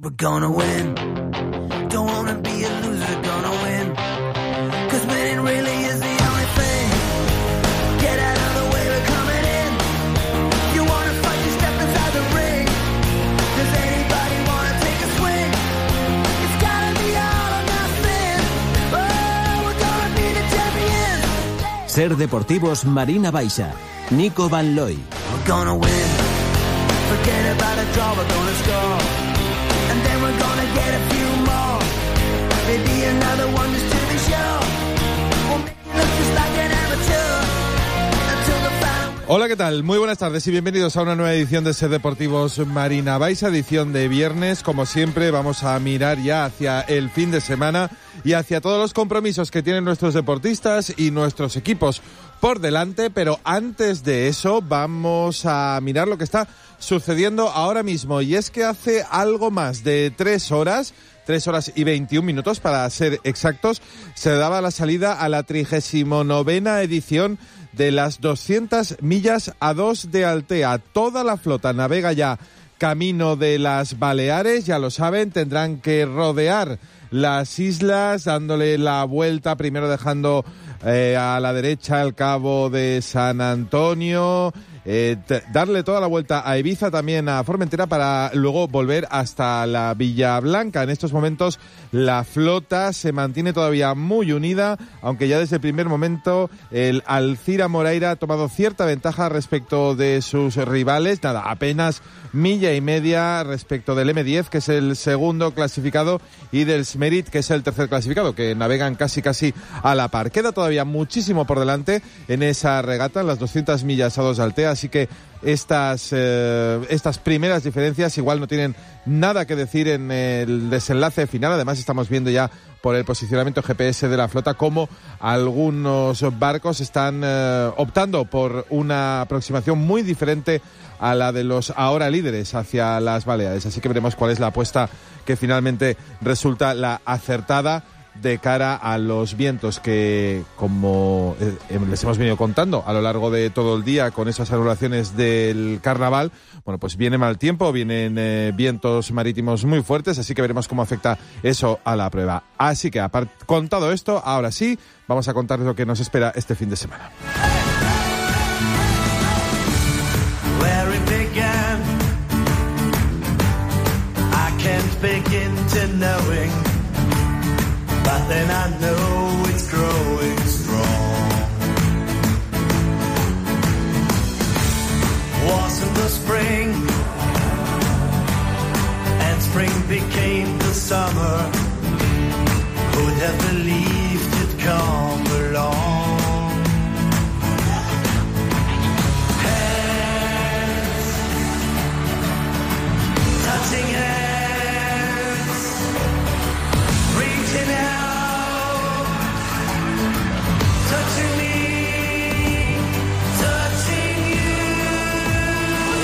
We're gonna win. Don't wanna be a loser, gonna win. 'Cause winning really is the only thing. Get out of the way, we're coming in. You wanna fight, you step inside the ring. Does anybody wanna take a swing? It's gotta be all or nothing. Oh, we're gonna be the champions. Ser Deportivos Marina Baixa, Nico Van Looy. We're gonna win. Forget about a draw, we're gonna score. And then we're gonna get a few more. Maybe another one just to be sure. We'll make it look just like an amateur. Until the final... Hola, ¿qué tal? Muy buenas tardes y bienvenidos a una nueva edición de Ser Deportivos Marina Baixa, edición de viernes. Como siempre, vamos a mirar ya hacia el fin de semana y hacia todos los compromisos que tienen nuestros deportistas y nuestros equipos por delante, pero antes de eso vamos a mirar lo que está sucediendo ahora mismo, y es que hace algo más de 3 horas y 21 minutos para ser exactos, se daba la salida a la 39ª edición de las 200 millas A2 de Altea. Toda la flota navega ya camino de las Baleares, ya lo saben, tendrán que rodear las islas dándole la vuelta, primero dejando a la derecha el Cabo de San Antonio, darle toda la vuelta a Ibiza, también a Formentera, para luego volver hasta la Villa Blanca. En estos momentos la flota se mantiene todavía muy unida, aunque ya desde el primer momento el Alcira Moreira ha tomado cierta ventaja respecto de sus rivales. Nada, apenas milla y media respecto del M10, que es el segundo clasificado, y del Smerit, que es el tercer clasificado, que navegan casi a la par. Queda todavía muchísimo por delante en esa regata, en las 200 millas A2 de Altea, así que estas primeras diferencias igual no tienen nada que decir en el desenlace final. Además, estamos viendo ya por el posicionamiento GPS de la flota cómo algunos barcos están optando por una aproximación muy diferente a la de los ahora líderes hacia las Baleares. Así que veremos cuál es la apuesta que finalmente resulta la acertada de cara a los vientos que, como les hemos venido contando a lo largo de todo el día con esas anulaciones del carnaval, bueno, pues viene mal tiempo, vienen vientos marítimos muy fuertes, así que veremos cómo afecta eso a la prueba. Así que, contado esto, ahora sí, vamos a contarles lo que nos espera este fin de semana. Where it began, I can't begin to knowing. But then I know it's growing strong. Wasn't the spring, and spring became the summer. Could have believed it'd come along. Hands, touching hands, reaching out. Touching me, touching you,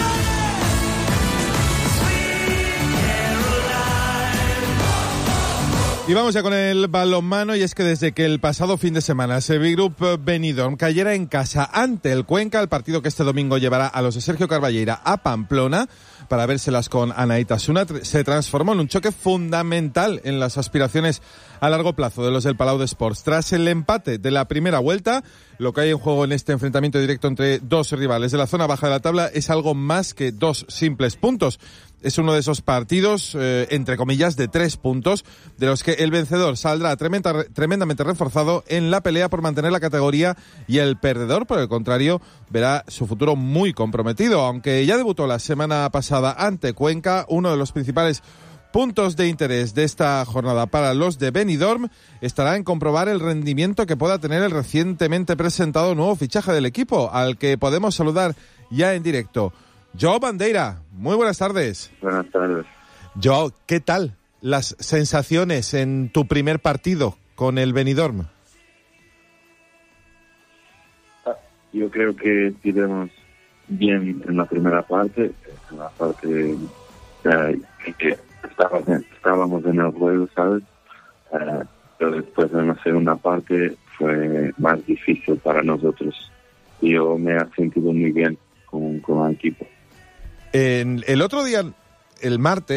Sweet Caroline. Y vamos ya con el balonmano, y es que desde que el pasado fin de semana Sevilla Group Benidorm cayera en casa ante el Cuenca, el partido que este domingo llevará a los de Sergio Carballeira a Pamplona para vérselas con Anaitasuna, se transformó en un choque fundamental en las aspiraciones a largo plazo de los del Palau de Sports. Tras el empate de la primera vuelta, lo que hay en juego en este enfrentamiento directo entre dos rivales de la zona baja de la tabla es algo más que 2 simples puntos. Es uno de esos partidos, entre comillas, de 3 puntos, de los que el vencedor saldrá tremendamente reforzado en la pelea por mantener la categoría, y el perdedor, por el contrario, verá su futuro muy comprometido. Aunque ya debutó la semana pasada ante Cuenca, uno de los principales puntos de interés de esta jornada para los de Benidorm estará en comprobar el rendimiento que pueda tener el recientemente presentado nuevo fichaje del equipo, al que podemos saludar ya en directo. Joao Bandeira, muy buenas tardes. Buenas tardes. Joao, ¿qué tal las sensaciones en tu primer partido con el Benidorm? Yo creo que tiramos bien en la primera parte, en la parte que estábamos en el juego, ¿sabes? Pero después en la segunda parte fue más difícil para nosotros. Yo me he sentido muy bien con el equipo. El otro día, el martes,